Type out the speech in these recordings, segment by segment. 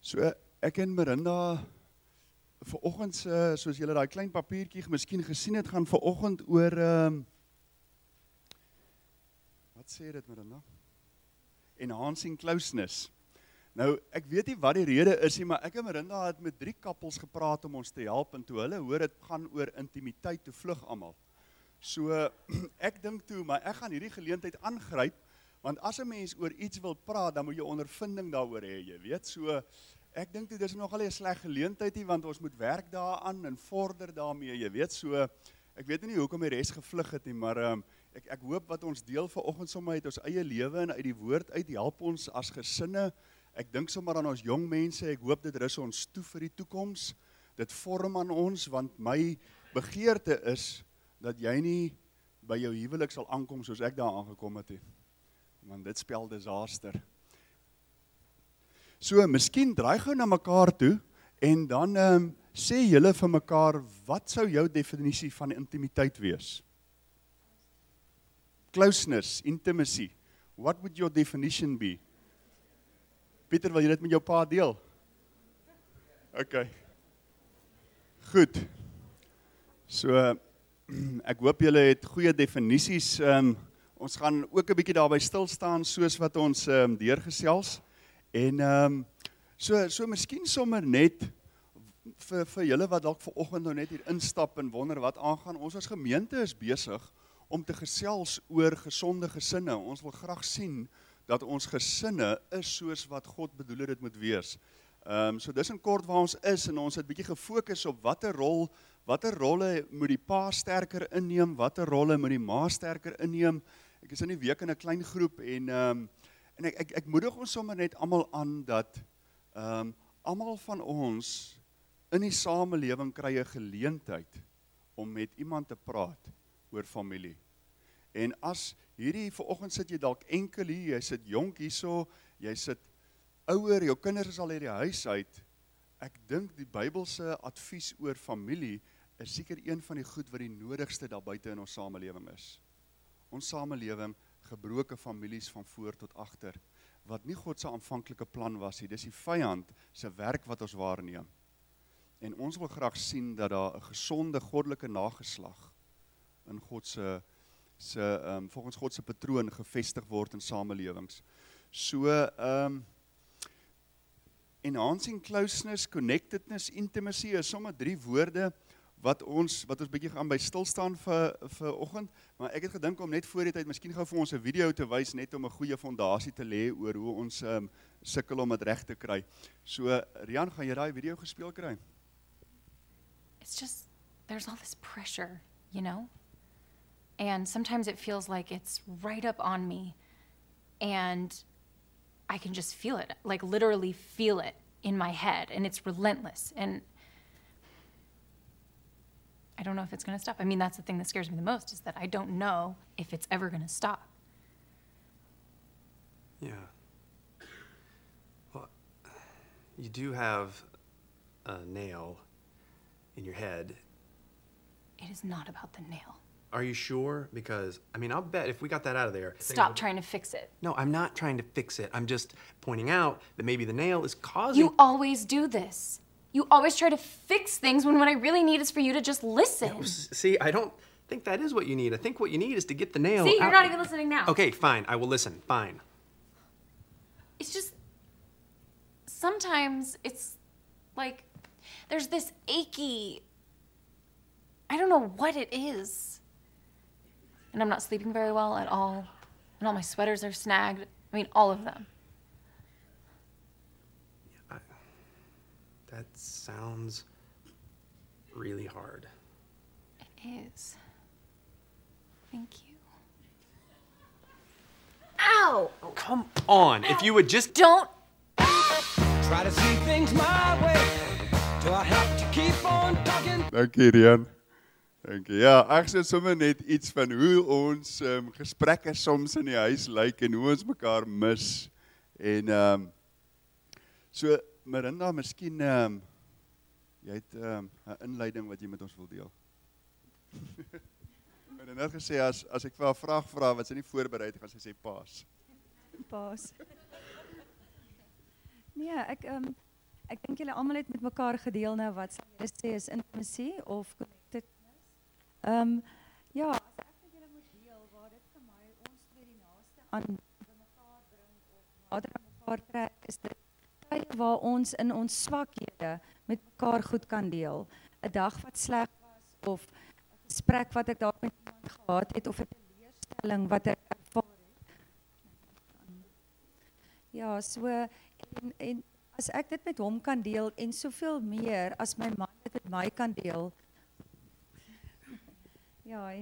So, ek en Marinda vanoggend, soos julle daai klein papiertjie miskien gesien het, gaan vanoggend oor wat sê dit Marinda? Enhancing closeness. Nou, ek weet nie wat die rede is nie, maar ek en Marinda het met 3 kappels gepraat om ons te help, en toe hulle hoor dit gaan oor intimiteit, toe vlug almal. So, ek dink toe, maar ek gaan hierdie geleentheid aangryp, want as 'n mens oor iets wil praat, dan moet jy ondervinding daaroor hê, jy weet, so, ek dink toe, dis nogal 'n sleg geleentheid nie, want ons moet werk daaraan en vorder daarmee, jy weet, so, ek weet nie hoekom die res gevlug het nie, maar ek hoop wat ons deel vanoggend sommer uit ons eie lewe en uit die woord uit, help ons as gesinne. Ek dink sommer aan ons jong mense, ek hoop dit rus ons toe vir die toekoms, dit vorm aan ons, want my begeerte is, dat jy nie by jou huwelik sal aankom soos ek daar aangekom het nie, want dit spel disaster. So, miskien draai gou na mekaar toe, en dan sê julle vir mekaar, wat sou jou definisie van intimiteit wees? Closeness, intimacy, what would your definition be? Pieter, wil jy dit met jou pa deel? Ok. Goed. So, ek hoop julle het goeie definisies. Ons gaan ook 'n bietjie daarby stil staan, soos wat ons deurgesels. En so miskien sommer net vir julle wat dalk vanoggend nou net hier instap en wonder wat aangaan. Ons as gemeente is besig om te gesels oor gesonde gesinne. Ons wil graag sien dat ons gesinne is soos wat God bedoel het dit moet wees. So dis in kort waar ons is, en ons het bietjie gefokus op watter rolle moet die pa sterker inneem, watter rolle moet die ma sterker inneem. Ek is in die week in 'n klein groep, en ek moedig ons sommer net almal aan dat almal van ons in die samelewing kry 'n geleentheid om met iemand te praat oor familie. En as hierdie vanoggend sit jy dalk enkel hier, jy sit jonk hierso, jy sit ouer, jou kinders is al uit die huis uit. Ek dink die Bybelse advies oor familie is seker een van die goed wat die nodigste daar buite in ons samelewing is. Ons samelewing, gebroke families van voor tot agter, wat nie God se aanvanklike plan was nie, dis die vyand se werk wat ons waarneem. En ons wil graag sien dat daar 'n gesonde goddelike nageslag in God se volgens God se patroon gevestig word in samelewings. So, enhancing closeness, connectedness, intimacy is sommer 3 woorde wat ons bietjie gaan by stil staan vir oggend, maar ek het gedink om net voor die tyd miskien gou vir ons 'n video te wys, net om 'n goeie fondasie te lê oor hoe ons sukkel om dit reg te kry. So, Rian, gaan jy daai video gespeel kry? It's just, there's all this pressure, you know? And sometimes it feels like it's right up on me, and I can just feel it, like literally feel it in my head, and it's relentless, and I don't know if it's going to stop. I mean, that's the thing that scares me the most, is that I don't know if it's ever going to stop. Yeah. Well, you do have a nail in your head. It is not about the nail. Are you sure? Because, I mean, I'll bet if we got that out of there... Stop trying to fix it. No, I'm not trying to fix it. I'm just pointing out that maybe the nail is causing... You always do this. You always try to fix things when what I really need is for you to just listen. Yeah, see, I don't think that is what you need. I think what you need is to get the nail See, you're out. not even listening now. Okay, fine. I will listen. Fine. It's just, sometimes it's like, there's this achy, I don't know what it is. And I'm not sleeping very well at all. And all my sweaters are snagged. I mean, all of them. That sounds really hard. It is. Thank you. Ow! Oh, come on. If you would just... Don't! Try to see things my way. Do I have to keep on talking? Dankie, Rian. Dankie. Ja, ek sê sommer net iets van hoe ons gesprekke soms in die huis lyk en hoe ons mekaar mis. En so, Marinda, miskien jy het 'n inleiding wat jy met ons wil deel. Ek het net gesê as ek vir haar vraag vra wat sy nie voorberei het, gaan sy sê paas. Paas. Nee, Ek dink julle almal het met mekaar gedeel nou wat sal julle sê is intimacy of connectedness. Ja, as ek met julle moet deel waar dit vir my ons twee die naaste aan by mekaar bring of nader aan mekaar trek, is dit tye waar ons in ons swakhede met mekaar goed kan deel. 'n Dag wat sleg was of 'n gesprek wat ek dalk met iemand gehad het of 'n teleurstelling wat ek ervaar het. Ja, so en as ek dit met hom kan deel en soveel meer as my man dit met my kan deel. Ja,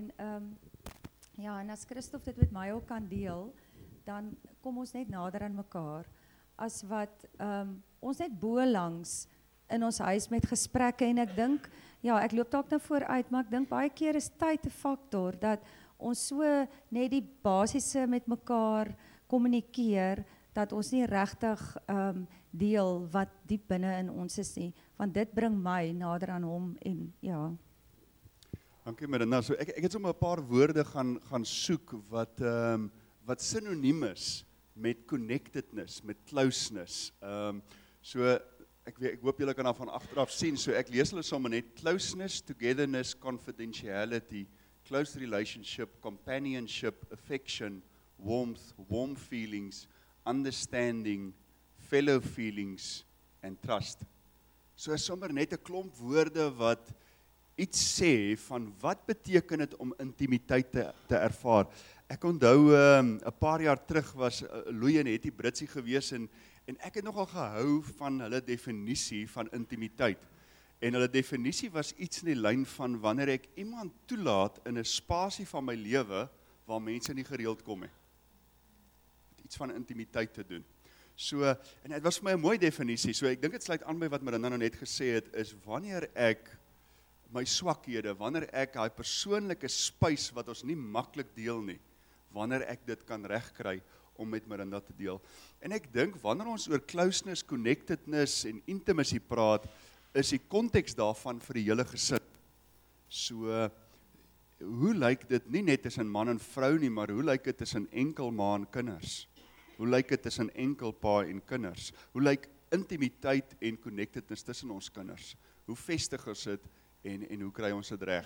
en as Christof dit met my ook kan deel, dan kom ons net nader aan mekaar as wat ons net bo langs in ons huis met gesprekke en ek dink, ja, ek loop dalk nou vooruit, maar ek dink baie keer is tyd 'n faktor dat ons so net die basiese met mekaar kommunikeer dat ons nie regtig deel wat diep binne in ons is nie, want dit bring my nader aan hom en ja. Dankie Miranda. So ek het sommer 'n paar woorde gaan soek wat sinoniem is met connectedness, met closeness. So ek hoop julle kan daar van agteraf sien. So ek lees hulle sommer net: closeness, togetherness, confidentiality, close relationship, companionship, affection, warmth, warm feelings, understanding, fellow feelings and trust. So is sommer net 'n klomp woorde wat iets sê van wat beteken dit om intimiteit te ervaar. Ek onthou 'n paar jaar terug was Louie en Hetty Britsie gewees en ek het nogal gehou van hulle definisie van intimiteit. En hulle definisie was iets in die lyn van wanneer ek iemand toelaat in 'n spasie van my lewe waar mense nie gereeld kom nie. Iets van intimiteit te doen. So, en dit was vir my 'n mooi definisie. So ek dink dit sluit aan by wat Miranda nou net gesê het, is wanneer ek my swakhede, wanneer ek daai persoonlike spys wat ons nie maklik deel nie, wanneer ek dit kan regkry om met Miranda te deel. En ek dink wanneer ons oor closeness, connectedness en intimacy praat, is die konteks daarvan vir die hele gesin. So, hoe lyk dit nie net tussen man en vrou nie, maar hoe lyk dit tussen enkel ma en kinders? Hoe lyk dit tussen enkel pa en kinders? Hoe lyk intimiteit en connectedness tussen ons kinders? Hoe vestig ons dit en hoe kry ons dit reg?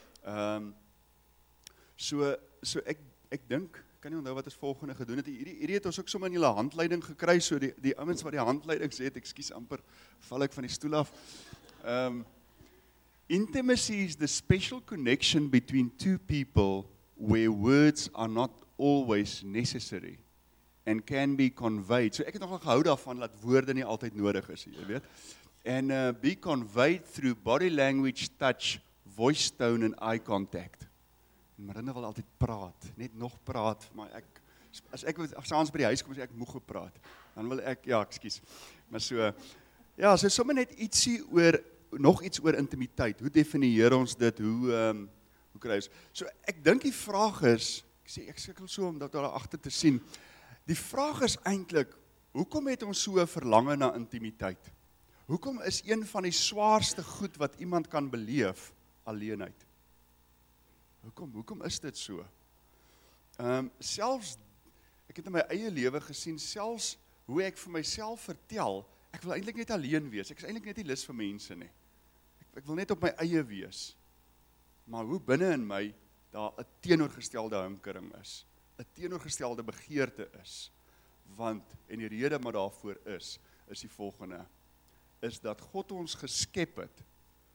So ek dink, kan nie onthou wat ons volgende gedoen het. Hierdie het ons ook sommer in julle handleiding gekry, so die ouens wat die handleiding sê het, ekskuus amper, val ek van die stoel af. Intimacy is the special connection between two people where words are not always necessary and can be conveyed. So ek het nogal gehou daarvan dat woorde nie altyd nodig is, jy weet. And be conveyed through body language, touch, voice tone and eye contact. En Miranda wil altyd praat, net nog praat, maar as ek saans by die huis kom, as ek moeg gepraat, dan wil ek, ja, ekskuus, maar so, ja, so sommer net nog iets oor intimiteit, hoe definieer ons dit, hoe kry ons, so ek dink die vraag is, ek sukkel so om dat daar agter te sien, die vraag is eintlik, hoekom het ons so 'n verlange na intimiteit? Hoekom is een van die swaarste goed wat iemand kan beleef, alleenheid? Hoekom is dit so? Selfs, ek het in my eie lewe gesien, selfs hoe ek vir myself vertel, ek wil eintlik net alleen wees, ek is eintlik net nie lus vir mense nie. Ek wil net op my eie wees. Maar hoe binne in my daar 'n teenoorgestelde hinkering is, 'n teenoorgestelde begeerte is, want, en die rede maar daarvoor is die volgende, is dat God ons geskep het.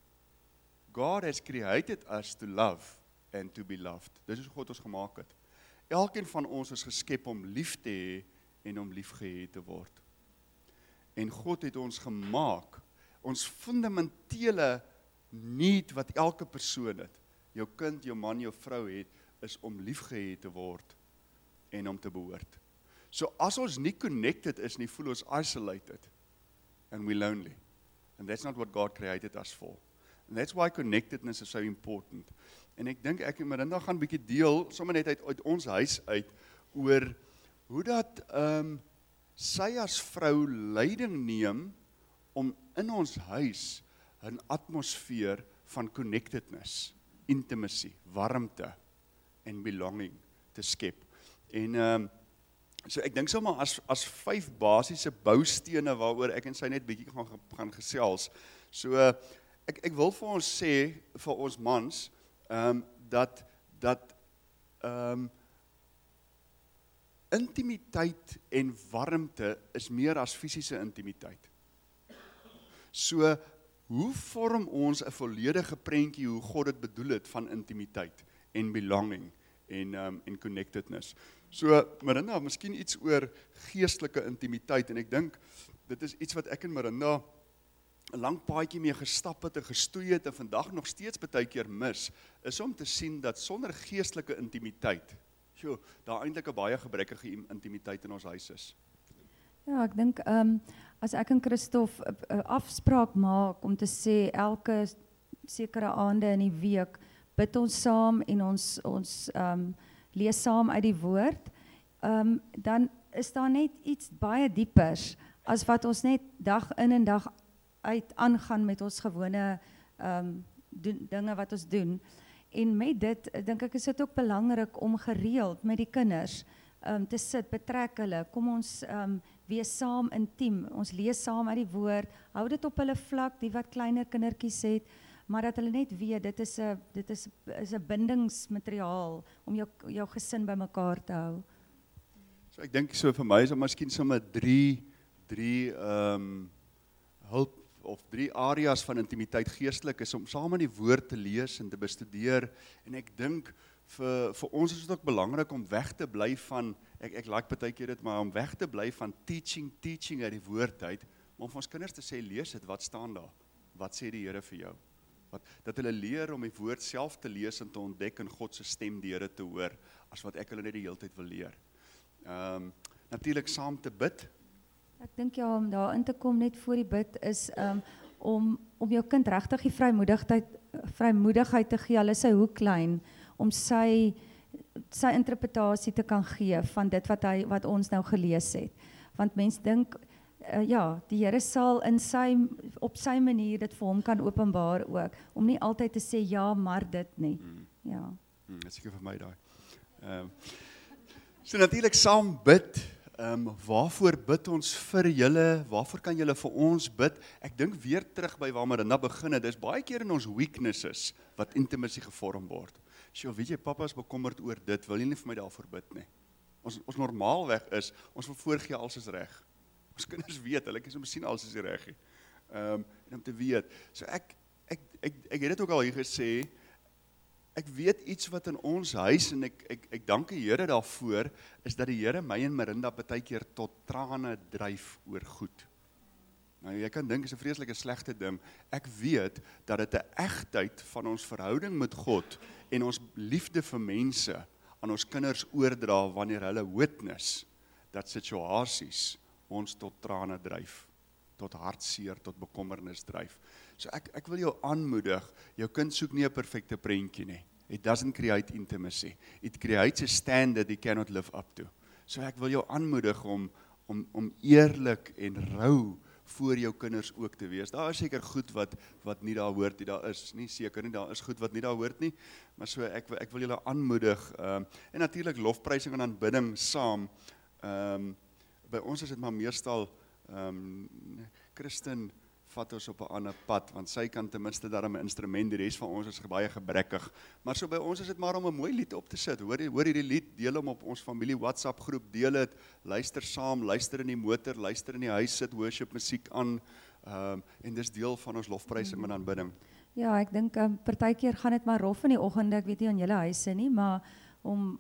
God has created us to love and to be loved. Dis hoe God ons gemaak het. Elkeen van ons is geskep om lief te hê en om liefgehê te word. En God het ons gemaak, ons fundamentele need wat elke persoon het, jou kind, jou man, jou vrou het, is om liefgehê te word en om te behoort. So as ons nie connected is nie, voel ons isolated and we're lonely. And that's not what God created us for. And that's why connectedness is so important. En ek dink ek en Miranda gaan 'n bietjie deel, sommer net uit ons huis uit, oor hoe dat sy as vrou leiding neem om in ons huis 'n atmosfeer van connectedness, intimacy, warmte en belonging te skep. En So ek dink sommer as 5 basiese boustene waaroor ek en sy net bietjie gaan gesels. So ek wil vir ons sê, vir ons mans, dat intimiteit en warmte is meer as fisiese intimiteit. So, hoe vorm ons 'n volledige prentjie hoe God dit bedoel het van intimiteit en belonging en connectedness? So, Marinda, miskien iets oor geestelike intimiteit, en ek dink, dit is iets wat ek en Marinda 'n lang paadjie mee gestap het en gestoei het, en vandag nog steeds baie keer mis, is om te sien dat sonder geestelike intimiteit, daar eintlik 'n baie gebrekkige intimiteit in ons huis is. Ja, ek dink as ek en Christof 'n afspraak maak om te sê elke sekere aande in die week bid ons saam en ons lees saam uit die woord, dan is daar net iets baie diepers as wat ons net dag in en dag uit aangaan met ons gewone dinge wat ons doen. En met dit, dink ek, is dit ook belangrik om gereeld met die kinders te sit, betrek hulle, kom ons wees saam intiem, ons lees saam uit die woord, hou dit op hulle vlak, die wat kleiner kindertjies het, maar dat hulle net weet, dit is 'n bindingsmateriaal om jou gesin by mekaar te hou. So ek dink so vir my is daar miskien sommer drie hulp of 3 areas van intimiteit geestelik is om saam in die woord te lees en te bestudeer, en ek dink vir ons is dit ook belangrik om weg te bly van, ek like baie keer dit, maar om weg te bly van teaching uit die woord uit, maar om vir ons kinders te sê, lees dit, wat staan daar? Wat sê die Here vir jou? Dat hulle leer om die woord self te lees en te ontdek en God se stem deur dit te hoor, as wat ek hulle net die hele tyd wil leer. Natuurlik saam te bid. Ek dink ja, om daarin te kom net voor die bid is om jou kind regtig die vrymoedigheid te gee, al is hy hoe klein, om sy interpretasie te kan gee van dit wat ons nou gelees het. Want mens dink, die Here sal op sy manier dit vir hom kan openbaar ook, om nie altyd te sê ja, maar dit nie. Ja. Dit is seker vir my daai. So natuurlik saam bid. Waarvoor bid ons vir julle? Waarvoor kan julle vir ons bid? Ek dink weer terug by waar Marinda begin het, dis baie keer in ons weaknesses wat intimacy gevorm word. So, weet jy, papa is bekommerd oor dit, wil jy nie vir my daarvoor bid nie? Ons normaalweg is, ons wil voorgee alles is reg. Ons kinders weet, hulle kan soms sien alles is reg. En om te weet, so ek het dit ook al hier gesê, ek weet iets wat in ons huis, en ek dank die Here daarvoor, is dat die Here my en Marinda baie keer tot trane dryf oor goed. Nou, jy kan dink, is 'n vreeslike slegte ding. Ek weet dat dit 'n egtheid van ons verhouding met God en ons liefde vir mense aan ons kinders oordra wanneer hulle witness dat situasies ons tot trane dryf, tot hartseer, tot bekommernis dryf. So ek wil jou aanmoedig, jou kind soek nie 'n perfekte prentjie nie. It doesn't create intimacy. It creates a standard he cannot live up to. So ek wil jou aanmoedig om eerlik en rou voor jou kinders ook te wees. Daar is seker goed wat nie daar hoort nie, daar is nie seker nie, daar is goed wat nie daar hoort nie, maar so ek wil julle aanmoedig, en natuurlik lofprysing en aanbidding saam. By ons is dit maar meestal, Christen vat ons op 'n ander pad, want sy kan ten minste daarom 'n instrument, die res van ons is baie gebrekkig. Maar so by ons is dit maar om 'n mooi lied op te sit. Hoor hierdie lied, deel hom op ons familie WhatsApp groep, deel dit, luister saam, luister in die motor, luister in die huis, sit worship musiek aan, en dis deel van ons lofprysing en aanbidding. Ja, ek dink partykeer gaan dit maar rof in die oggende, ek weet nie aan julle huise nie, maar om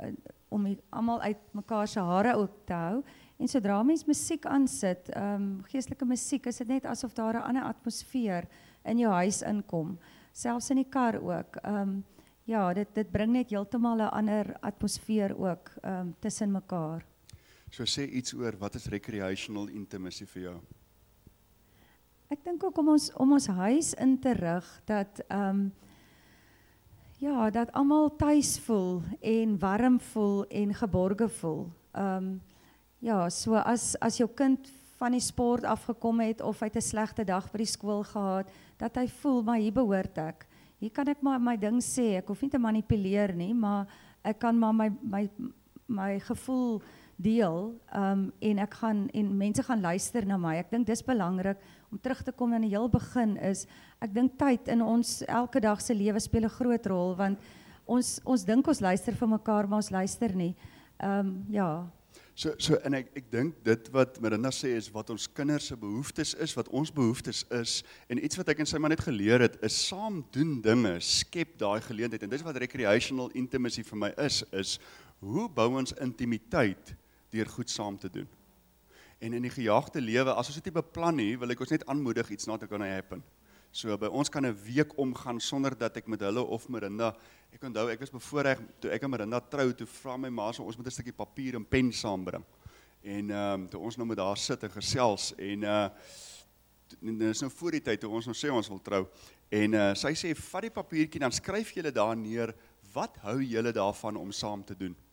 almal uit mekaar se hare ook te hou. En sodra mens musiek aansit, geestelike musiek, is dit net asof daar 'n ander atmosfeer in jou huis inkom. Selfs in die kar ook. Dit bring net heeltemal 'n ander atmosfeer ook tussen mekaar. So sê iets oor, wat is recreational intimacy vir jou? Ek dink ook om ons huis in te rig, dat dat almal tuis voel en warm voel en geborge voel. So as jou kind van die sport afgekom het of hy het 'n slegte dag by die skool gehad, dat hy voel, maar hier behoort ek. Hier kan ek maar my ding sê, ek hoef nie te manipuleer nie, maar ek kan maar my gevoel deel en en mense gaan luister na my. Ek dink dis belangrik om terug te kom aan die heel begin is, ek dink tyd in ons elke dag se lewe speel 'n groot rol, want ons dink ons luister vir mekaar, maar ons luister nie. Ja. So en ek dink dit wat Marinda sê is wat ons kinders se behoeftes is, wat ons behoeftes is, en iets wat ek en sy maar net geleer het, is saam doen dinge, skep daai geleentheid, en dis wat recreational intimacy vir my is hoe bou ons intimiteit deur goed saam te doen. En in die gejaagde lewe, as ons dit nie beplan nie, wil ek ons net aanmoedig, it's not gonna happen. So by ons kan 'n week omgaan sonder dat ek met hulle of Marinda, ek onthou ek was bevoorreg toe ek en Marinda trou, toe vra my ma so ons moet 'n stukkie papier en pen saambring. En toe ons nou met daar sit en gesels en dis nou voor die tyd toe ons nou sê ons wil trou. En sy sê vat die papiertjie dan skryf julle daar neer, wat hou julle daarvan om saam te doen?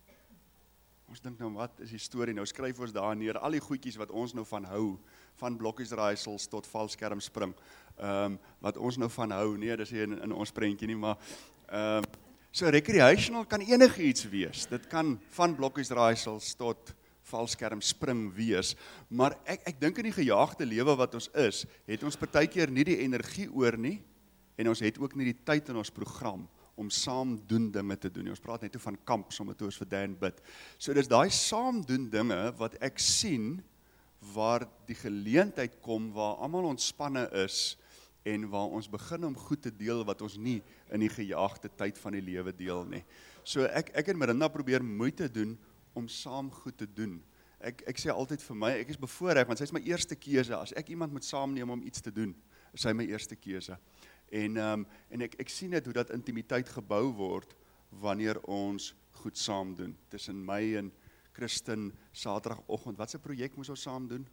Ons dink nou, wat is die storie? Nou skryf ons daar neer, al die goedjies wat ons nou van hou, van blokkiesraaisels tot valskermspring, wat ons nou van hou, nee, dis hier in ons prentjie nie, maar, so recreational kan enigiets wees, dit kan van blokkiesraaisels tot valskermspring wees, maar ek dink in die gejaagde lewe wat ons is, het ons partykeer nie die energie oor nie, en ons het ook nie die tyd in ons program, om saam doen dinge te doen. Ons praat net van kamp, sommer toe ons vir Dan bid. So dis daai saam doen dinge wat ek sien waar die geleentheid kom waar almal ontspanne is en waar ons begin om goed te deel wat ons nie in die gejaagde tyd van die lewe deel nie. So ek en Marinda probeer moeite doen om saam goed te doen. Ek sê altyd vir my, ek is bevoorreg want sy is my eerste keuse. As ek iemand moet saamneem om iets te doen, is sy my eerste keuse. En ek sien net hoe dat intimiteit gebou word wanneer ons goed saam doen. Tussen my en Christen Saterdagoggend, wat se projek moes ons saam doen?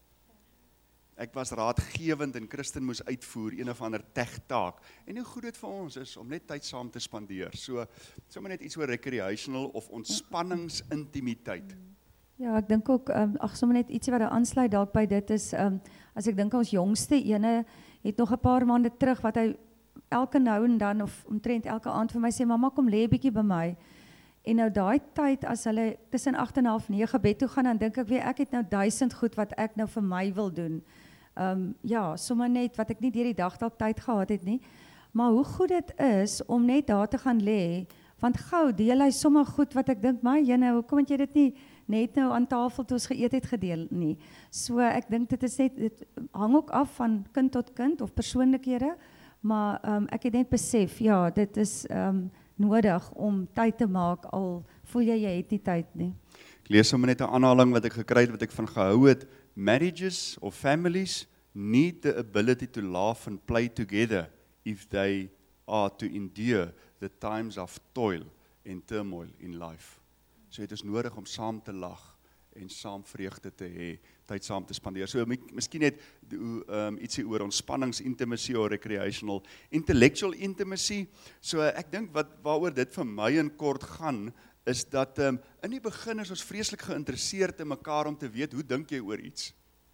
Ek was raadgewend en Christen moes uitvoer een of ander tech-taak. En hoe goed dit vir ons is om net tyd saam te spandeer. So, sommer net iets oor recreational of ontspanningsintimiteit. Ja, ek dink ook, sommer net ietsie wat daar aansluit dalk by dit is, as ek dink ons jongste ene, het nog 'n paar maande terug, wat hy elke nou en dan, of omtrent elke aand vir my sê, mamma kom lê 'n bietjie by my. En nou daai tyd, as hulle tussen 8:30 en 9 bed toe gaan, dan dink ek het nou 1000 goed wat ek nou vir my wil doen. Ja, sommer net wat ek nie deur die dag dalk tyd gehad het nie. Maar hoe goed dit is om net daar te gaan lê, want gou deel hy sommer goed wat ek dink, my jene, hoekom het jy dit nie net nou aan tafel toe ons geëet het gedeel nie. So ek dink dit hang ook af van kind tot kind of persoonlikhede, maar ek het net besef, ja, dit is nodig om tyd te maak, al voel jy het nie tyd nie. Ek lees sommer net 'n aanhaling wat ek gekry het, wat ek van gehou het. Marriages or families need the ability to laugh and play together if they are to endure the times of toil and turmoil in life. So het is nodig om saam te lag en saam vreugde te hê, tyd saam te spandeer. So miskien net ietsie oor ontspannings-intimacy of recreational, intellectual intimacy. So ek dink waaroor dit vir my in kort gaan, is dat in die begin is ons vreeslik geïnteresseerd in mekaar om te weet, hoe dink jy oor iets?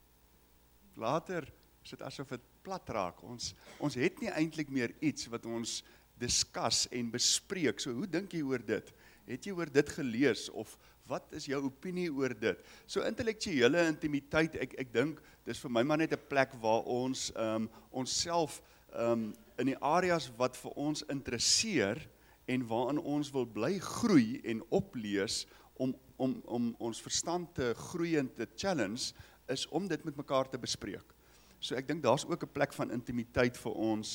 Later is dit asof dit plat raak. Ons het nie eintlik meer iets wat ons discuss en bespreek. So hoe dink jy oor dit? Het jy oor dit gelees, of wat is jou opinie oor dit? So intellektuele intimiteit, ek dink, dis vir my maar net 'n plek waar ons onsself in die areas wat vir ons interesseer, en waarin ons wil bly groei en oplees, om ons verstand te groei en te challenge, is om dit met mekaar te bespreek. So ek dink daar's ook 'n plek van intimiteit vir ons,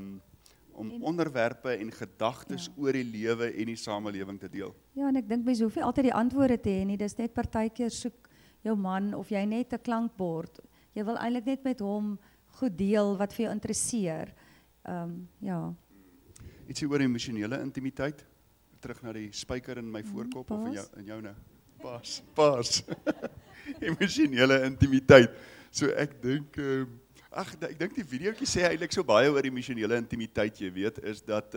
om onderwerpe en gedagtes oor die lewe en die samelewing te deel. Ja, en ek dink mense hoef nie altyd die antwoorde te hê nie, dis net partykeer soek jou man, of jy net 'n klankbord. Jy wil eintlik net met hom goed deel wat vir jou interesseer. Ja. Ietsie oor emosionele intimiteit, terug na die spyker in my voorkop, of in joune? Paas. Emosionele intimiteit. So ek dink, ek dink die videoetjie sê eintlik so baie oor emosionele intimiteit, jy weet, is dat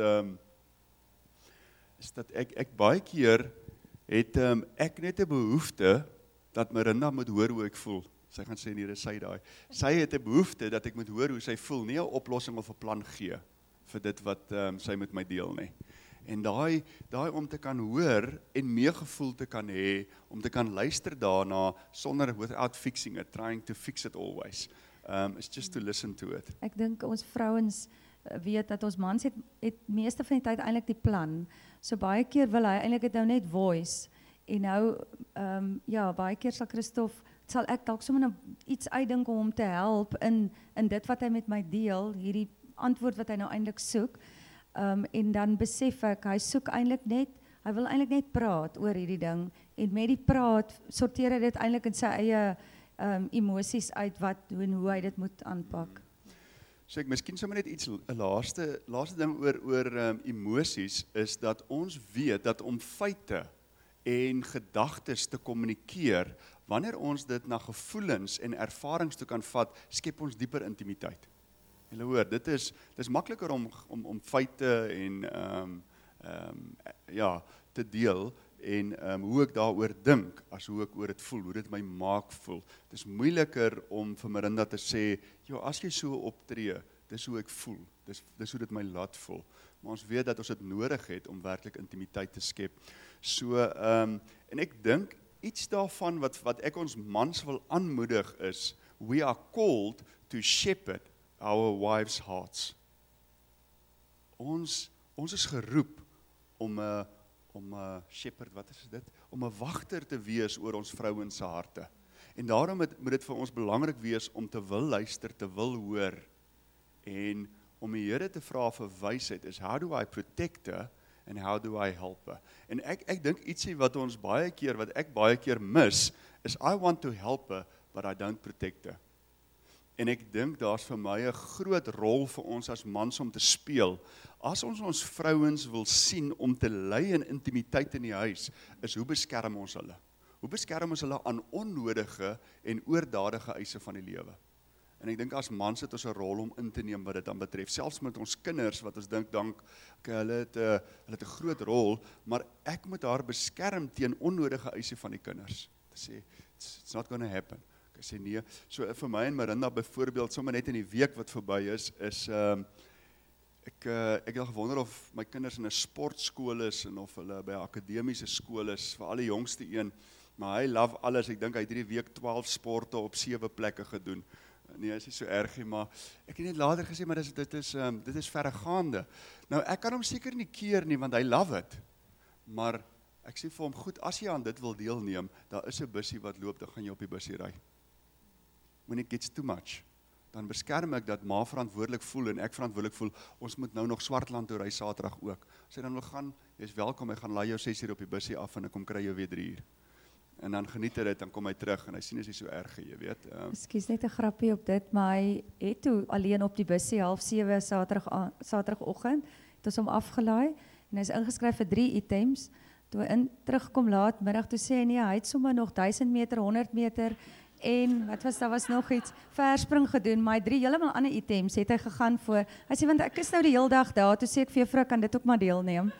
ek baie keer het ek net 'n behoefte dat Marinda moet hoor hoe ek voel. Sy gaan sê, nee, dis sy daai. Sy het 'n behoefte dat ek moet hoor hoe sy voel, nie 'n oplossing of 'n plan gee vir dit wat sy met my deel nie. En daai om te kan hoor en meegevoel te kan hê, om te kan luister daarna sonder without fixing it, trying to fix it always. It's just to listen to it. Ek dink ons vrouens weet dat ons mans het meeste van die tyd eintlik die plan. So baie keer wil hy eintlik dit nou net voice. En nou, ja, baie keer sal ek dalk sommer nou iets uitdink om hom te help in dit wat hy met my deel, hierdie antwoord wat hy nou eintlik soek. En dan besef ek, hy wil eintlik net praat oor hierdie ding. En met die praat, sorteer hy dit eintlik in sy eie emosies uit hoe hy dit moet aanpak. So ek miskien sommer net iets, 'n laaste ding oor emosies, is dat ons weet dat om feite en gedagtes te kommunikeer, wanneer ons dit na gevoelens en ervarings toe kan vat, skep ons dieper intimiteit. Julle hoor, dit is makliker om feite en te deel en hoe ek daaroor dink, as hoe ek oor dit voel, hoe dit my maak voel. Dit is moeiliker om vir Marinda te sê, as jy so optree, dis hoe ek voel, dis hoe dit my laat voel. Maar ons weet dat ons dit nodig het om werklik intimiteit te skep. So, en ek dink, iets daarvan wat ek ons mans wil aanmoedig is, we are called to shepherd our wives' hearts. Ons is geroep om 'n shepherd, wat is dit? Om 'n wagter te wees oor ons vrouens se harte. En daarom moet dit vir ons belangrik wees om te wil luister, te wil hoor, en om die Here te vra vir wysheid is, how do I protect her and how do I help her? En ek dink ietsie wat ek baie keer mis, is I want to help her, but I don't protect her. En ek dink daar's vir my 'n groot rol vir ons as mans om te speel. As ons vrouens wil sien om te lei in intimiteit in die huis, is hoe beskerm ons hulle? Hoe beskerm ons hulle aan onnodige en oordadige eise van die lewe? En ek dink as mans het ons 'n rol om in te neem wat dit dan betref. Selfs met ons kinders, wat ons dink, hulle het 'n groot rol, maar ek moet haar beskerm teen onnodige eise van die kinders. Te sê, it's not going to happen. Ek sê nee. So vir my en Marinda byvoorbeeld, sommer net in die week wat verby is ek het al gewonder of my kinders in 'n sportskool is en of hulle by 'n akademiese skool is, vir al die jongste een, maar hy love alles. Ek dink hy het hierdie week 12 sporte op 7 plekke gedoen. Nee, is nie so erg nie, maar ek het net later gesê, maar dit is verregaande. Nou, ek kan hom seker nie keer nie, want hy love it. Maar ek sê vir hom, goed, as jy aan dit wil deelneem, daar is 'n bussie wat loop, dan gaan jy op die bussie ry. When it gets too much, dan beskerm ek dat ma verantwoordelik voel en ek verantwoordelik voel, ons moet nou nog Swartland toe ry Saterdag ook. As jy dan wil gaan, jy is welkom, hy gaan laai jou 6 uur op die bussie af en ek kom kry jou weer 3 uur. En dan geniet hy dit, dan kom hy terug en hy sien is hy so erg, jy weet. Ekskuus net 'n grappie op dit, maar hy het toe alleen op die bussie 6:30 Saterdagoggend, het ons hom afgelaai en hy is ingeskryf vir 3 items. Toe hy terugkom laat middag, toe sê hy nee, hy het sommer nog 1000 meter, 100 meter en daar was nog iets, verspring gedoen, maar hy 3 heeltemal ander items het hy gegaan voor. Hy sê, want ek is nou die hele dag daar, toe sê ek vir juffrou, kan dit ook maar deelneem.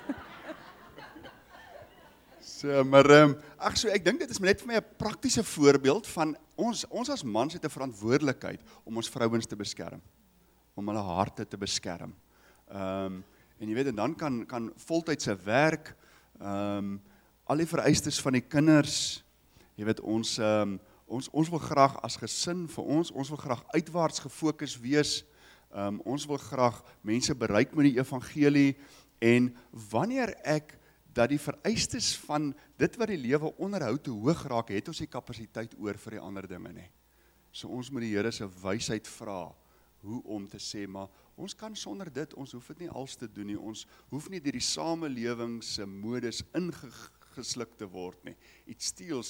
So, maar ek dink dit is net vir my 'n praktiese voorbeeld van ons as mans het 'n verantwoordelikheid om ons vrouens te beskerm, om hulle harte te beskerm. En jy weet, en dan kan voltydse werk, al die vereistes van die kinders, jy weet, ons wil graag as gesin vir ons wil graag uitwaarts gefokus wees, ons wil graag mense bereik met die evangelie, en wanneer ek dat die vereistes van dit wat die lewe onderhou te hoog raak, het ons die kapasiteit oor vir die ander dinge nie. So ons moet die Here se wysheid vra, hoe om te sê, maar ons kan sonder dit, ons hoef dit nie als te doen nie, ons hoef nie deur die samelewing se modus ingesluk te word nie. It steals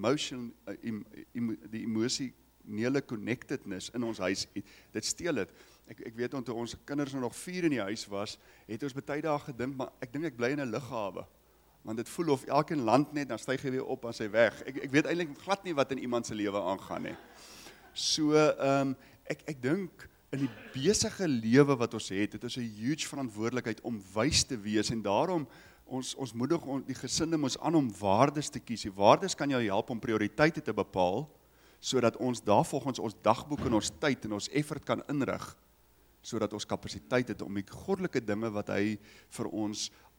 die emosionele connectedness in ons huis, dit steel dit. Ek weet, toe ons kinders nog 4 in die huis was, het ons baie dae gedink, maar ek dink ek bly in 'n lughawe, want dit voel of elke land net, dan styg hy weer op as hy weg. Ek weet eintlik glad nie wat in iemand se lewe aangaan nie. So, ek dink, in die besige lewe wat ons het, dit is 'n huge verantwoordelikheid om wys te wees, en daarom, ons moedig die gesinne ons aan om waardes te kies. Die waardes kan jou help om prioriteite te bepaal, sodat ons daarvolgens ons dagboek en ons tyd en ons effort kan inrig, sodat ons kapasiteit het om die goddelike dinge wat hy vir ons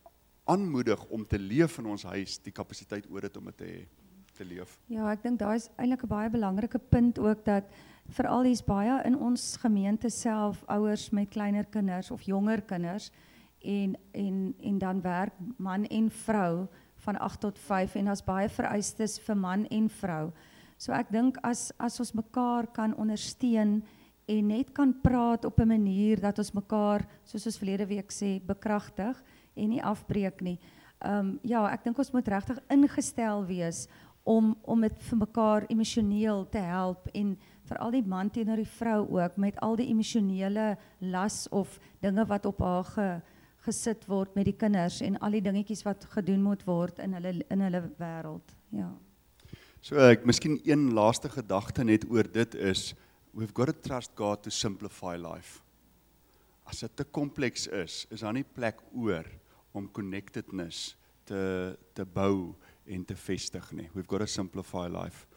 aanmoedig om te leef in ons huis, die kapasiteit oor dit om dit te hê, te leef. Ja, ek dink daar is eintlik 'n baie belangrike punt ook dat veral hier's baie in ons gemeente self ouers met kleiner kinders of jonger kinders en dan werk man en vrou van 8 tot 5 en daar's baie vereistes vir man en vrou. So ek dink as ons mekaar kan ondersteun en net kan praat op 'n manier dat ons mekaar, soos ons verlede week sê, bekragtig en nie afbreek nie. Ja, ek dink ons moet regtig ingestel wees om dit vir mekaar emosioneel te help en veral die man teenoor die vrou ook met al die emosionele las of dinge wat op haar gesit word met die kinders en al die dingetjies wat gedoen moet word in hulle wêreld. Ja. So ek miskien een laaste gedagte net oor dit is, we've got to trust God to simplify life. As dit te kompleks is daar nie plek oor om connectedness te bou en te vestig nie. We've got to simplify life.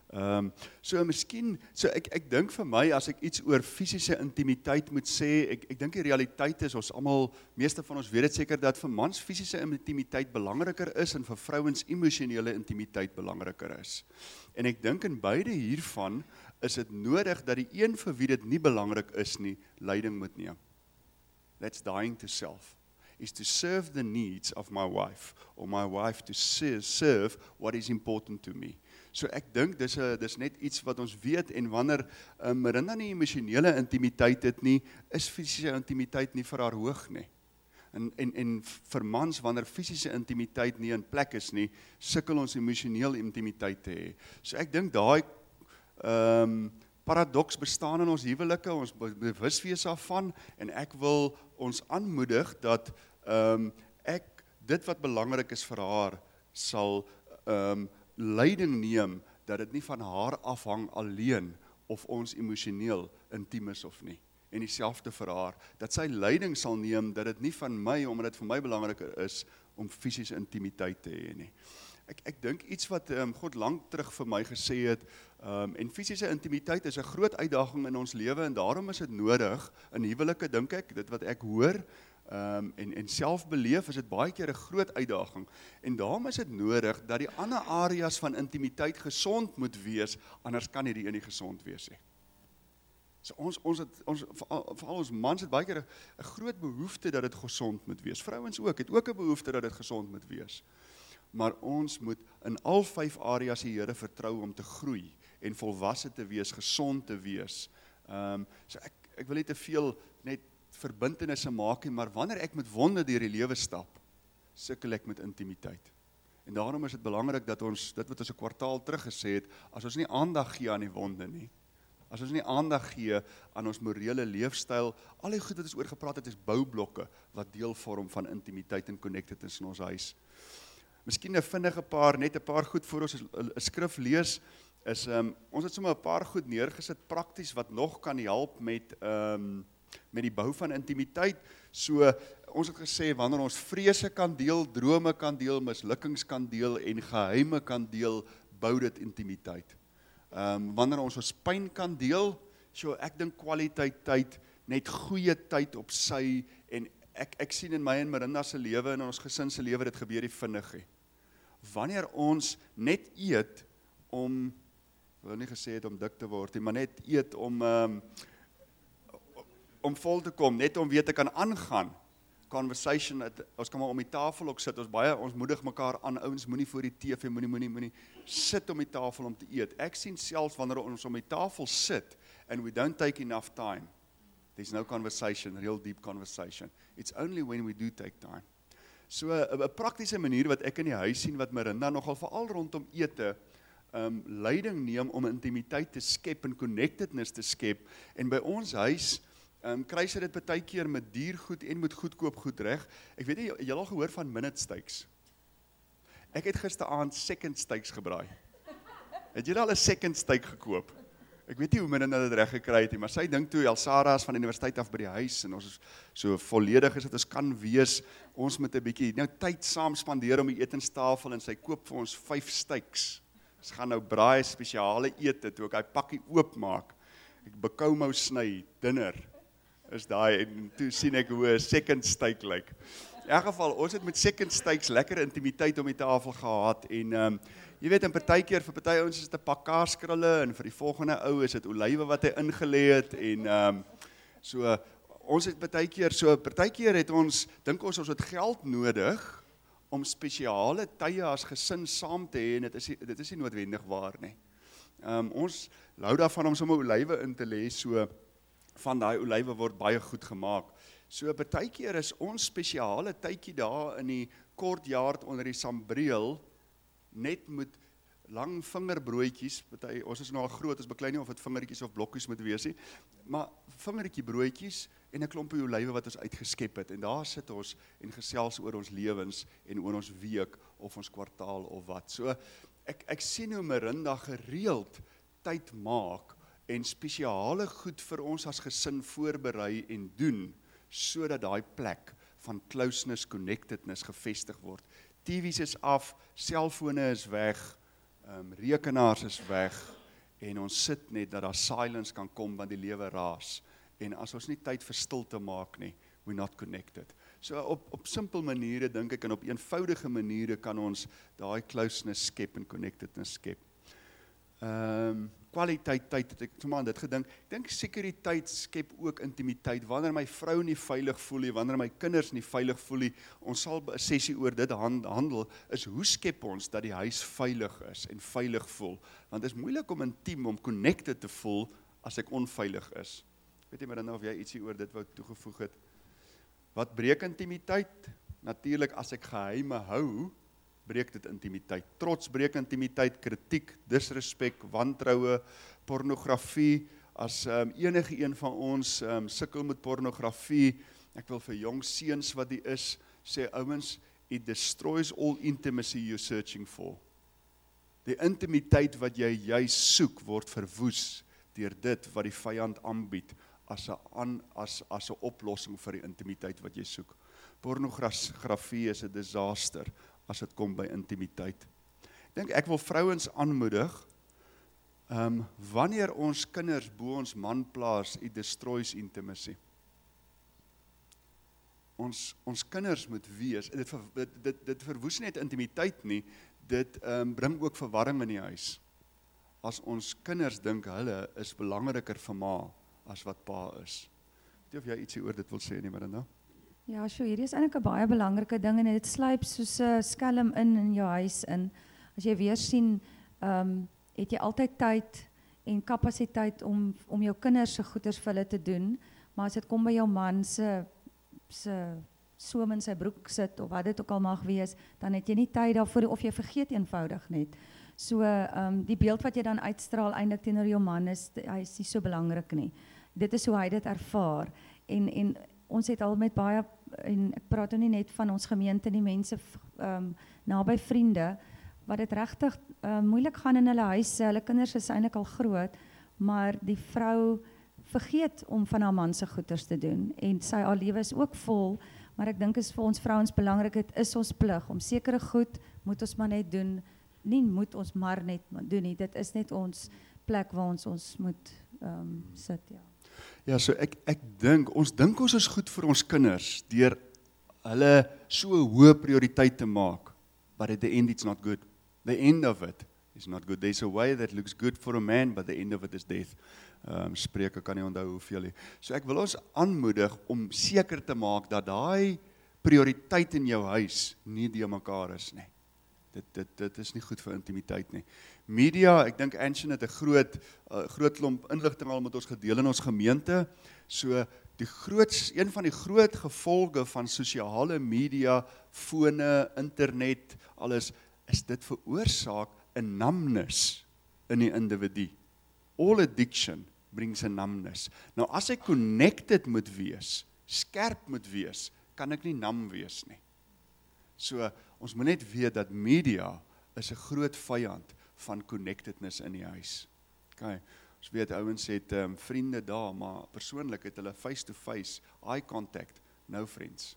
So ek dink vir my, as ek iets oor fisiese intimiteit moet sê, ek dink die realiteit is, ons almal, meeste van ons weet dit seker, dat vir mans fisiese intimiteit belangriker is en vir vrouens emosionele intimiteit belangriker is. En ek dink in beide hiervan is dit nodig dat die een vir wie dit nie belangrik is nie, leiding moet neem. That's dying to self. Is to serve the needs of my wife, or my wife to serve what is important to me. So ek dink dis net iets wat ons weet, en wanneer Marinda nie emosionele intimiteit het nie, is fisiese intimiteit nie vir haar hoog nie. En vir mans, wanneer fisiese intimiteit nie in plek is nie, sukkel ons emosioneel intimiteit te hê. So ek dink daai paradoks bestaan in ons huwelike, ons bewus wees daarvan, en ek wil ons aanmoedig dat dit wat belangrik is vir haar, sal leiding neem, dat dit nie van haar afhang alleen, of ons emosioneel intiem is of nie. En dieselfde vir haar, dat sy leiding sal neem, dat dit nie van my, omdat dit vir my belangriker is, om fisiese intimiteit te hê nie. Ek dink iets wat God lank terug vir my gesê het, en fisiese intimiteit is 'n groot uitdaging in ons lewe, en daarom is dit nodig, in huwelike dink ek, dit wat ek hoor, en self beleef, is dit baie keer 'n groot uitdaging, en daarom is dit nodig, dat die ander areas van intimiteit gesond moet wees, anders kan nie die een nie gesond wees nie. So veral ons mans het baie keer 'n groot behoefte dat dit gesond moet wees. Vrouens ook, het ook 'n behoefte dat dit gesond moet wees. Maar ons moet in al 5 areas die Here vertrou om te groei en volwasse te wees, gesond te wees. So ek wil nie te veel net verbintenisse maak nie, maar wanneer ek met wonde deur die lewe stap, sukkel ek met intimiteit. En daarom is dit belangrik dat ons, dit wat ons 'n kwartaal terug gesê het, as ons nie aandag gee aan die wonde nie, as ons nie aandag gee aan ons morele leefstyl, al die goed wat ons oor gepraat het, is boublokke wat deel vorm van intimiteit en connectedness in ons huis. Miskien 'n vinnige net 'n paar goed voor ons 'n skrif lees, is ons het sommer 'n paar goed neergesit prakties wat nog kan help met die bou van intimiteit. So ons het gesê wanneer ons vrese kan deel, drome kan deel, mislukkings kan deel en geheime kan deel, bou dit intimiteit. Wanneer ons pyn kan deel, so ek dink kwaliteit tyd, net goeie tyd op sy, en ek sien in my en Marinda se lewe en in ons gesin se lewe, dit gebeur nie vinnig nie. Wanneer ons net eet om, ek wil nie gesê het om dik te word nie, maar net eet om vol te kom, net om weer te kan aangaan, conversation, ons kan maar om die tafel ook sit, ons moedig mekaar aan, ouens, moenie voor die TV, moenie sit om die tafel om te eet. Ek sien selfs wanneer ons om die tafel sit, and we don't take enough time, there's no conversation, real deep conversation. It's only when we do take time. So 'n praktiese manier wat ek in die huis sien, wat Marinda nogal veral rondom ete, leiding neem om intimiteit te skep en connectedness te skep, en by ons huis, kry sy dit baie keer met diergoed en met goedkoop goed reg. Ek weet nie, jy al gehoor van minute steaks? Ek het gisteraand second steaks gebraai. Het jy al 'n second steak gekoop? Ek weet nie hoe Marinda dit reg gekry het nie, maar sy dink toe Elsara is van die universiteit af by die huis, en ons is so volledig is dat ons kan wees, ons moet 'n bietjie tyd saam spandeer om die etenstafel, en sy koop vir ons 5 steaks. Ons gaan nou braai spesiale ete, toe ek hy pakkie oopmaak, ek bekou mou sny, dinner, is daai, en toe sien ek hoe 'n second steak lyk. In elk geval, ons het met second stakes lekker intimiteit om die tafel gehad en jy weet, in partykeer vir party ouens is dit 'n pak kaaskrulle en vir die volgende ou is dit olywe wat hy ingelê het en so ons het partykeer het ons dink ons het geld nodig om spesiale tye as gesin saam te hê en dit is nie noodwendig waar nie. Ons hou daarvan om sommer olywe in te lê, so van daai olywe word baie goed gemaak. So partykeer is ons spesiale tydjie daar in die courtyard onder die sambreel net met lang vingerbroodjies, ons is nou al groot, ons beklei nie of het vingertjies of blokkies moet wees nie, maar vingertjie broodjies en 'n klompie olywe wat ons uitgeskep het, en daar sit ons en gesels oor ons lewens en oor ons week of ons kwartaal of wat. So ek sien hoe Marinda gereeld tyd maak en spesiale goed vir ons as gesin voorberei en doen, sodat daai plek van closeness, connectedness gevestig word. TV's is af, selfone is weg, rekenaars is weg, en ons sit net dat daar silence kan kom, want die lewe raas. En as ons nie tyd vir stilte maak nie, we're not connected. So op simpel maniere, dink ek, en op eenvoudige maniere kan ons daai closeness skep en connectedness skep. Kwaliteit tyd, het ek sommer aan dit gedink. Ek dink sekuriteit skep ook intimiteit. Wanneer my vrou nie veilig voel nie, wanneer my kinders nie veilig voel nie, ons sal 'n sessie oor dit handel, is hoe skep ons dat die huis veilig is en veilig voel. Want dit is moeilik om intiem, om connected te voel, as ek onveilig is. Weet jy, Marinda, of jy ietsie oor dit wou toegevoeg het? Wat breek intimiteit? Natuurlik, as ek geheime hou, breek dit intimiteit. Trots breek intimiteit, kritiek, disrespek, wantroue, pornografie. As enige een van ons sukkel met pornografie, ek wil vir jong seuns wat die is, sê ouens, it destroys all intimacy you're searching for. Die intimiteit wat jy juis soek, word verwoes deur dit wat die vyand aanbied as 'n oplossing vir die intimiteit wat jy soek. Pornografie is 'n disaster as dit kom by intimiteit. Ek wil vrouens aanmoedig, wanneer ons kinders bo ons man plaas, it destroys intimacy. Ons kinders moet wees, dit verwoes net intimiteit nie, dit bring ook verwarring in die huis. As ons kinders dink, hulle is belangriker vir ma, as wat pa is. Weet jy of jy ietsie oor dit wil sê nie, Marinda? Ja, so hierdie is eintlik 'n baie belangrike ding en dit sluip soos 'n skelm in jou huis in. As jy weer sien, het jy altyd tyd en kapasiteit om jou kinders se goeders vir hulle te doen, maar as dit kom by jou man se soem in sy broek sit of wat dit ook al mag wees, dan het jy nie tyd daarvoor of jy vergeet eenvoudig net. So die beeld wat jy dan uitstraal eintlik teenoor jou man hy is nie so belangrik nie. Dit is hoe hy dit ervaar en ons het al met baie, en ek praat nou nie net van ons gemeente nie, mense naby vriende, wat dit regtig moeilik gaan in hulle huise, hulle kinders is eintlik al groot, maar die vrou vergeet om van haar man se goeders te doen, en haar lewe is ook vol, maar ek dink is vir ons vrouens belangrik, dit is ons plig, om sekere goed moet ons maar net doen, nie moet ons maar net doen nie, dit is net ons plek waar ons moet sit, ja. Ja, so ek dink, ons is goed vir ons kinders, deur hulle so 'n hoë prioriteit te maak, but at the end it's not good. The end of it is not good. There's a way that looks good for a man, but the end of it is death. Spreuke kan nie onthou hoeveel nie. So ek wil ons aanmoedig om seker te maak dat daai prioriteit in jou huis nie die mekaar is nie. Dit is nie goed vir intimiteit nie. Media, ek dink Anshin het 'n groot klomp inligting al met ons gedeel in ons gemeente. So een van die groot gevolge van sosiale media, fone, internet, alles, is dit veroorsaak 'n numbness in die individu. All addiction brings a numbness. Nou as ek connected moet wees, skerp moet wees, kan ek nie numb wees nie. So ons moet net weet dat media is 'n groot vyand van connectedness in die huis. Okay. Ons weet ouens het vriende daar, maar persoonlik het hulle face to face, eye contact, no friends.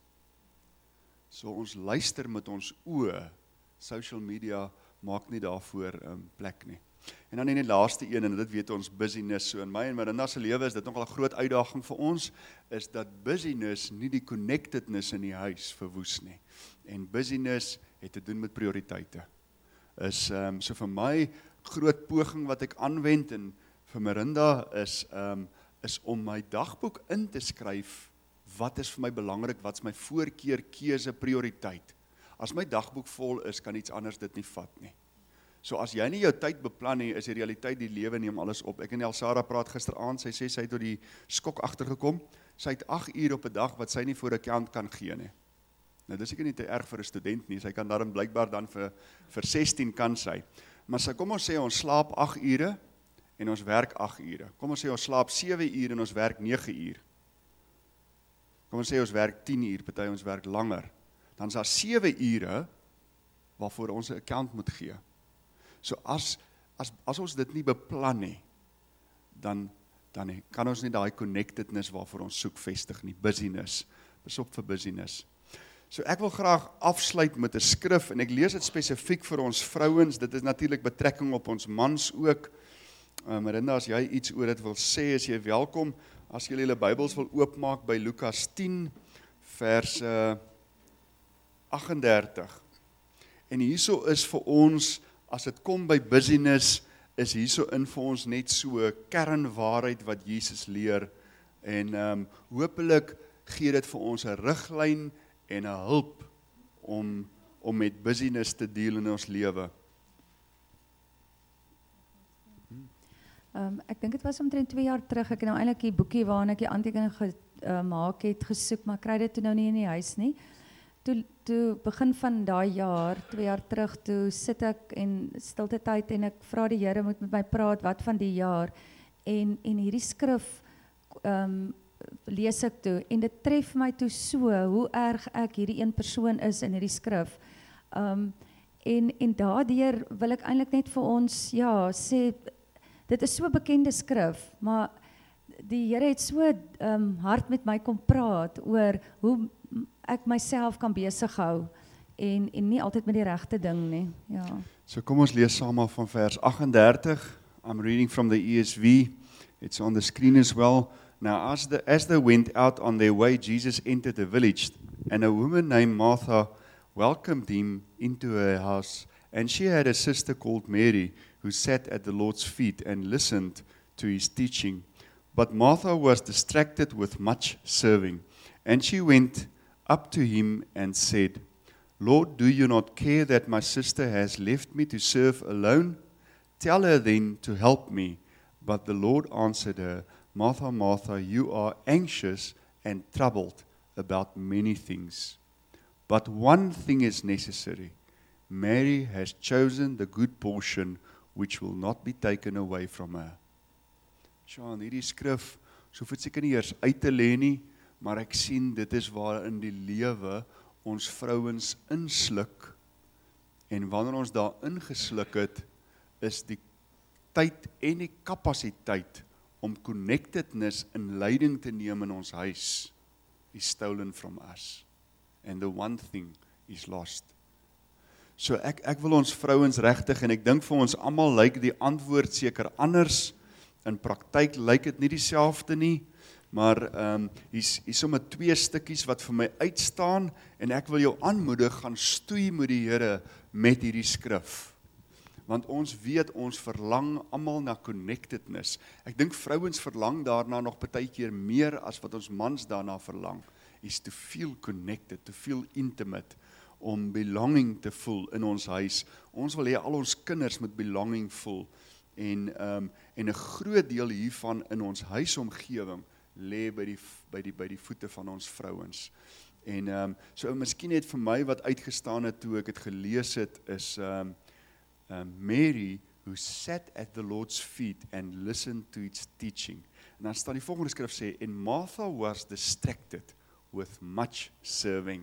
So ons luister met ons oë, social media maak nie daarvoor plek nie. En dan in die laaste een, en dit weet ons, busyness. So in my en Marinda se lewe is dit nogal 'n groot uitdaging vir ons, is dat busyness nie die connectedness in die huis verwoes nie. En busyness het te doen met prioriteite. Is so vir my groot poging wat ek aanwend en vir Marinda is om my dagboek in te skryf, wat is vir my belangrik, wat is my voorkeur, keuse, prioriteit. As my dagboek vol is, kan iets anders dit nie vat nie. So as jy nie jou tyd beplan nie, is die realiteit die lewe neem alles op. Ek en Elsara praat gisteraand, sy sê sy het tot die skok agtergekom. Sy het 8 uur op 'n dag wat sy nie voor 'n account kan gee nie. Nou dis seker nie te erg vir 'n student nie, sy kan daarom blykbaar dan vir 16 kan sy. Maar sy kom ons sê ons slaap 8 ure en ons werk 8 ure. Kom ons sê ons slaap 7 ure en ons werk 9 uur. Kom ons sê ons werk 10 uur, party ons werk langer. Dan is daar 7 ure waarvoor ons 'n account moet gee. So as ons dit nie beplan nie, dan kan ons nie daai connectedness waarvoor ons soek vestig nie, busyness. Pas op vir busyness. So ek wil graag afsluit met 'n skrif en ek lees dit spesifiek vir ons vrouens. Dit is natuurlik betrekking op ons mans ook. Marinda, as jy iets oor dit wil sê, is jy welkom. As julle julle Bybels wil oopmaak by Lukas 10 vers 38. En hierso is vir ons, as dit kom by busyness, is hierso in vir ons net so 'n kernwaarheid wat Jesus leer. En hopelik gee dit vir ons 'n riglyn en 'n hulp om met busyness te deel in ons lewe. Ek dink dit was omtrent 2 jaar terug, ek het nou eintlik die boekie waarin ek die aantekening gemaak het gesoek, maar kry dit toe nou nie in die huis nie. Toe begin van daai jaar, 2 jaar terug, toe sit ek in stilte tyd en ek vra die Here moet met my praat, wat van die jaar, en hierdie skrif lees ek toe, en dit tref my toe so, hoe erg ek hierdie een persoon is in hierdie skrif. En daardeur wil ek eintlik net vir ons, sê, dit is so bekende skrif, maar die Here het so hard met my kom praat oor hoe ek myself kan besig hou en nie altyd met die regte ding nie. Ja. So kom ons lees saam af van vers 38. I'm reading from the ESV. It's on the screen as well. Now as they went out on their way, Jesus entered a village, and a woman named Martha welcomed him into her house, and she had a sister called Mary, who sat at the Lord's feet and listened to his teaching. But Martha was distracted with much serving, and she went up to him and said, Lord, do you not care that my sister has left me to serve alone? Tell her then to help me. But the Lord answered her, Martha, Martha, you are anxious and troubled about many things. But one thing is necessary. Mary has chosen the good portion which will not be taken away from her. Sjoe, hierdie skrif, so hoef dit seker nie eers uit te lê nie, maar ek sien dit is waarin die lewe ons vrouens insluk, en wanneer ons daar ingesluk het, is die tyd en die kapasiteit om connectedness in leiding te neem in ons huis, is stolen from us. And the one thing is lost. So ek wil ons vrouens regtig, en ek dink vir ons almal lyk die antwoord seker anders, in praktyk lyk dit nie dieselfde nie, maar hier's sommer 2 stukkies wat vir my uitstaan, en ek wil jou aanmoedig, gaan stoei met die Here met hierdie skrif. Want ons weet, ons verlang almal na connectedness. Ek dink vrouens verlang daarna nog partykeer meer as wat ons mans daarna verlang, is to feel connected, to feel intimate, om belonging te voel in ons huis. Ons wil hê al ons kinders moet belonging voel, en 'n groot deel hiervan in ons huisomgewing lê by die voete van ons vrouens. En so miskien net vir my wat uitgestaan het toe ek het gelees het, is Mary, who sat at the Lord's feet and listened to its teaching. En dan staan die volgende skrif sê, and Martha was distracted with much serving.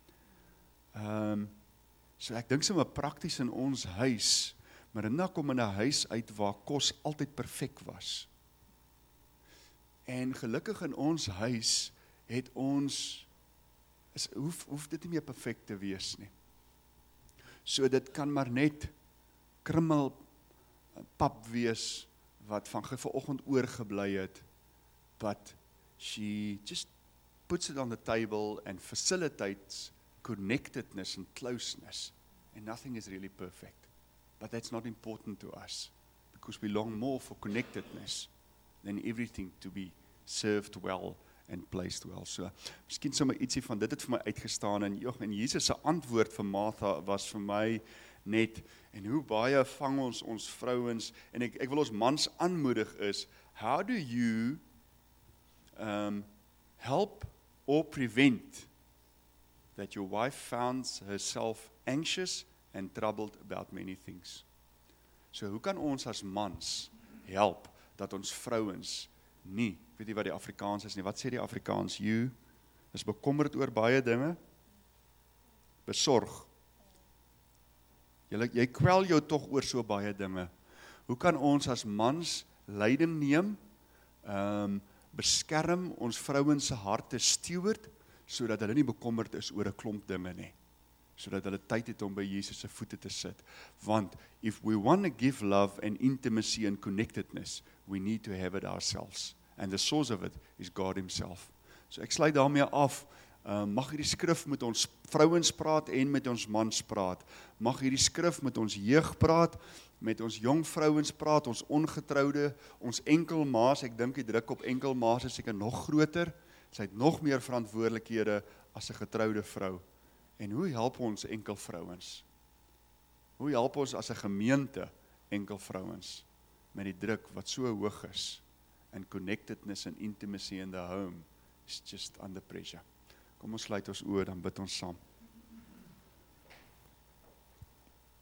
So ek dink sommer prakties in ons huis, Marinda kom in 'n huis uit waar kos altyd perfek was. En gelukkig in ons huis het ons, hoef dit nie meer perfek te wees nie. So dit kan maar net krummel pap wees wat van vanoggend oorgebly het, but she just puts it on the table and facilitates connectedness and closeness. And nothing is really perfect. But that's not important to us, because we long more for connectedness than everything to be served well and placed well. So, miskien sommer ietsie van dit het vir my uitgestaan, en Jesus se antwoord vir Martha was vir my net, en hoe baie vang ons vrouens, en ek wil ons mans aanmoedig is, how do you help or prevent that your wife finds herself anxious and troubled about many things? So hoe kan ons as mans help dat ons vrouens nie, weet jy wat die Afrikaans is nie, wat sê die Afrikaans? You is bekommerd oor baie dinge, besorg. Jy kwel jou tog oor so baie dinge. Hoe kan ons as mans leiding neem, beskerm ons vrouens se harte, steward, sodat hulle nie bekommerd is oor 'n klomp dinge nie, sodat hulle tyd het om by Jesus se voete te sit. Want if we want to give love and intimacy and connectedness, we need to have it ourselves. And the source of it is God himself. So ek sluit daarmee af. Mag hierdie skrif met ons vrouens praat en met ons mans praat. Mag hierdie skrif met ons jeug praat, met ons jong vrouens praat, ons ongetroude, ons enkelmaas. Ek dink die druk op enkelmaas is seker nog groter. Sy het nog meer verantwoordelikhede as 'n getroude vrou. En hoe help ons enkelvrouens? Hoe help ons as 'n gemeente enkelvrouens met die druk wat so hoog is? And connectedness and intimacy in the home is just under pressure. Kom ons sluit ons oë, dan bid ons saam.